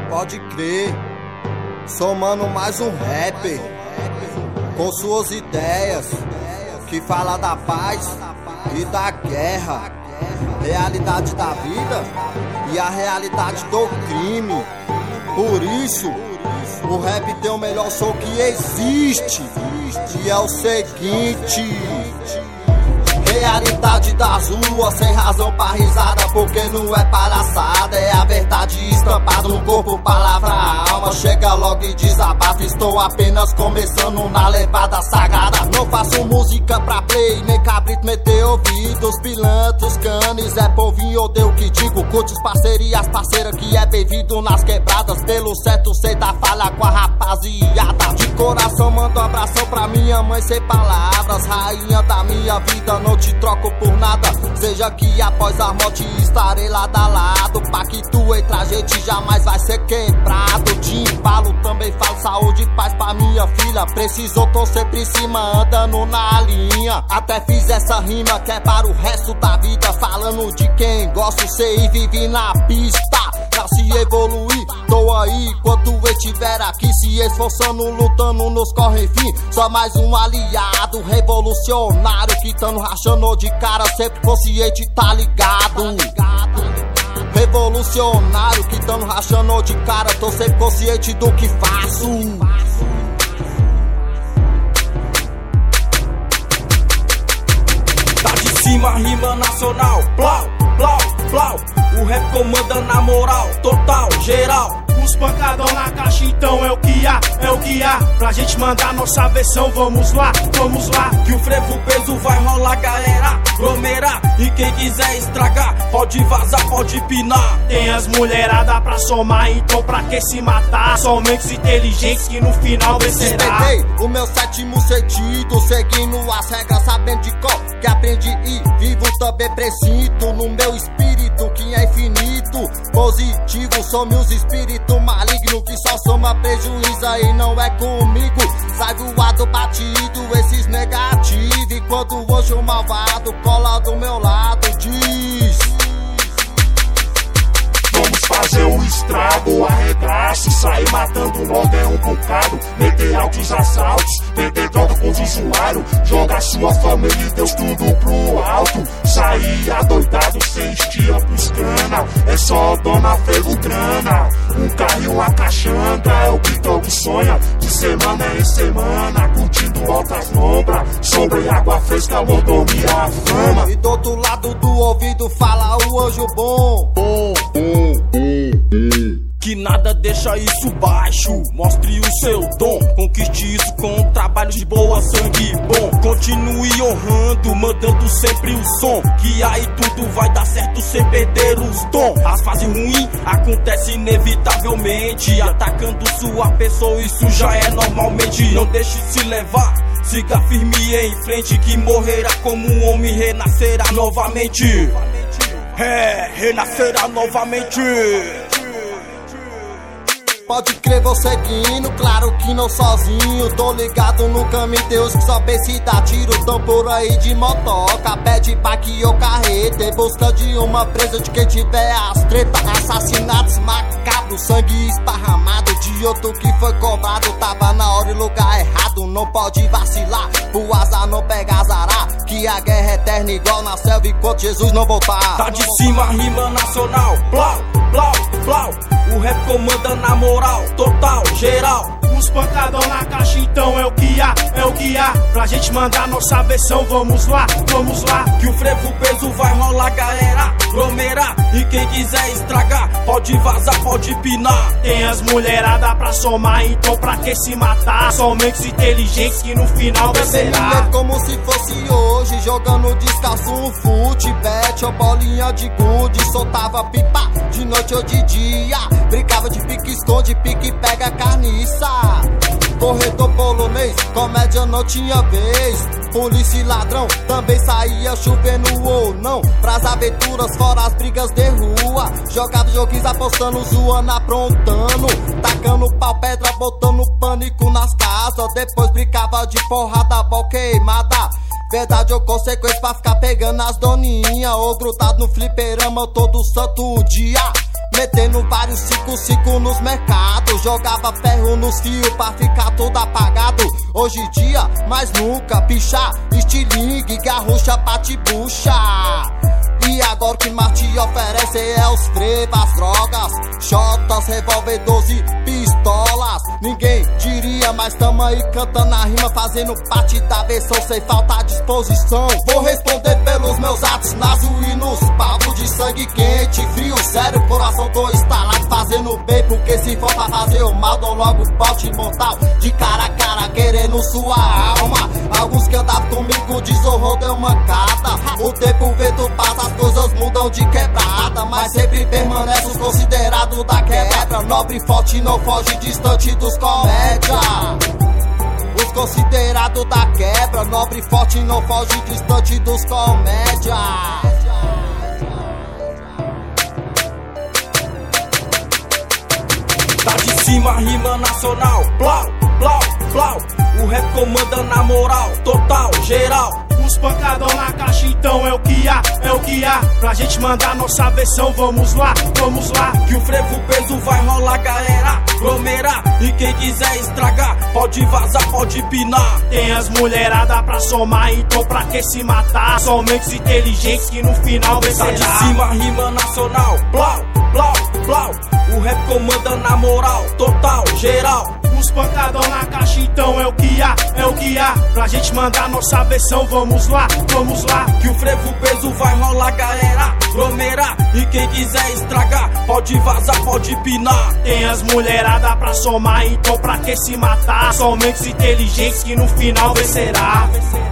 Pode crer, somando mais um rapper com suas ideias que fala da paz e da guerra, realidade da vida e a realidade do crime. Por isso, o rap tem o melhor som que existe, e é o seguinte: realidade das ruas, sem razão pra risada, porque não é palhaçada, é a verdade estampada no corpo, palavra, alma. Chega logo e desabafa, estou apenas começando na levada sagrada. Não faço música pra play, nem cabrito meter ouvidos, pilantros, canes, é povinho, odeio o que digo. Curte os parcerias, parceira que é bem-vindo nas quebradas, pelo certo sei da falha com a rapaziada. De coração mando um abração pra minha mãe sem palavras, rainha da minha vida, não te troco por nada. Seja que após a morte estarei lado a lado, pra que tu entre a gente jamais vai ser quebrado. De embalo também falo saúde e paz pra minha filha, precisou, tô sempre em cima andando na linha. Até fiz essa rima que é para o resto da vida, falando de quem gosto, sei e vive na pista. Pra se evoluir, tô aí quando eu estiver aqui, se esforçando, lutando, nos corre fim. Só mais um aliado revolucionário que tamo rachando de cara, sempre consciente, tá ligado? Revolucionário que tamo rachando de cara, tô sempre consciente do que faço. Tá de cima, rima nacional, plau, plau, plau. O rap comanda na moral, total, geral. Os pancadão na caixa, então é o que há, é o que há. Pra gente mandar nossa versão, vamos lá, vamos lá. Que o frevo peso vai rolar, galera, aglomerar. E quem quiser estragar, pode vazar, pode pinar. Tem as mulheradas pra somar, então pra que se matar? Somente os inteligentes que no final vencerá. Respeitei o meu sétimo sentido, seguindo as regras, sabendo de cor que aprendi e vivo também presinto no meu espírito que é infinito, positivo. Some os espíritos malignos que só soma prejuízo, aí não é comigo. Sai voado batido esses negativos, e quando hoje o malvado cola do meu lado diz: vamos fazer o estrago, arregaço, sair matando logo é um bocado. Meter altos assaltos, vender droga pros usuários, jogar sua família e Deus tudo pro alto. Sair adoidado sem estia pros cana, é só dona ferro grana. Um carro e uma caixanga é o que todo sonha, de semana em semana, curtindo altas lombras, sobre água fresca, mordomia, a fama. E do outro lado do ouvido fala o anjo bom. Que nada deixa isso baixo, mostre o seu dom, conquiste isso com um trabalho de boa, sangue bom. Continue honrando, mandando sempre o som, que aí tudo vai dar certo sem perder os dons. As fases ruins acontecem inevitavelmente, atacando sua pessoa, isso já é normalmente. Não deixe se levar, siga firme em frente, que morrerá como um homem, renascerá novamente. É, renascerá novamente. Pode crer, vou seguindo, claro que não sozinho. Tô ligado no caminho, Deus que só pensa e dá tiro. Tão por aí de motoca, pé de bike ou carreta, em busca de uma presa de quem tiver as tretas. Assassinatos macabros, sangue esparramado de outro que foi cobrado. Tava na hora e lugar errado, não pode vacilar, pro azar não pega azará, que a guerra é eterna igual na selva enquanto Jesus não voltar. Tá de cima, rima nacional, plau, plau, plau. O rap comanda na moral, total, geral. Os pancadão na caixa, então é o que há, é o que há. Pra gente mandar nossa versão, vamos lá, vamos lá. Que o frevo peso vai rolar, galera, aglomerar. E quem quiser estragar, pode vazar, pode pinar. Tem as mulheradas pra somar, então pra que se matar? Somente os inteligentes que no final vencerá. Como se fosse hoje, jogando descalço um fute, bet ou bolinha de gude. Soltava pipa de noite ou de dia, brincava de pique-esconde, pique pega carniça. Corredor polonês, comédia não tinha vez. Polícia e ladrão também saía chovendo ou não, pras aventuras fora as brigas de rua. Jogava joguinhos apostando, zoando, aprontando, tacando pau, pedra, botando pânico nas casas. Depois brincava de porrada, bola queimada. Verdade ou consequência pra ficar pegando as doninhas, ou grudado no fliperama todo santo dia. metendo vários 5-5 nos mercados. Jogava ferro nos fios pra ficar todo apagado. Hoje em dia, mais nunca, pichar, estilingue, garrucha, bate-bucha. E agora o que mais te oferece é os frevas, as drogas, shotas, revólver, 12 pistolas. Ninguém diria, mas tamo aí cantando a rima, fazendo parte da versão sem falta de disposição. Vou responder pelos meus atos nas ruínas, papo de sangue quente, frio, sério, coração tô instalado, fazendo bem, porque se for pra fazer o mal, dou logo bote mortal, de cara a cara, querendo sua alma. Alguns que andavam comigo desonrou, deu mancada. O tempo, o vento passa, as coisas mudam de quebrada, mas sempre permanece os considerados da quebra. Nobre, forte, não foge, distante dos comédia. Os considerados da quebra, nobre, forte, não foge, distante dos comédia. Tá de cima, rima nacional, blau, blau, blau. O rap comanda na moral, total, geral. Os pancadão na caixa, então é o que há, é o que há. Pra gente mandar nossa versão, vamos lá, vamos lá. Que o frevo peso vai rolar, galera, aglomerar. E quem quiser estragar, pode vazar, pode pinar. Tem as mulheradas pra somar, então pra que se matar? Somente os inteligentes que no final vencerá. Tá de cima, rima nacional, blau, blau, blau. O rap comanda na moral, total, geral. Os pancadão na caixa, então é o que há, é o que há. Pra gente mandar nossa versão, vamos lá, vamos lá. Que o frevo peso vai rolar, galera, aglomerar. E quem quiser estragar, pode vazar, pode pinar. Tem as mulheradas pra somar, então pra que se matar? Somente os inteligentes que no final vencerá.